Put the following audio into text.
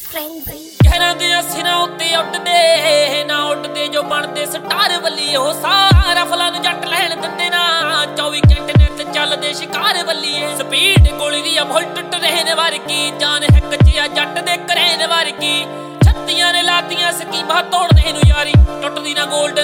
कहना दे सिरा उत्ते उड्डदे ना उड्डदे जो बनदे स्टार वल्ली ओ सारा फलां जट लैण दिंदे ना 24 घंटे नेट चलदे शिकार वल्ली स्पीड गोली दी बुलट ट्रेन वर्गी जान हिक जिया जट दे करेन वर्गी छत्तियां ने लातियां स्कीमां तोड़ने नूं यारी टुटदी ना गोल्ड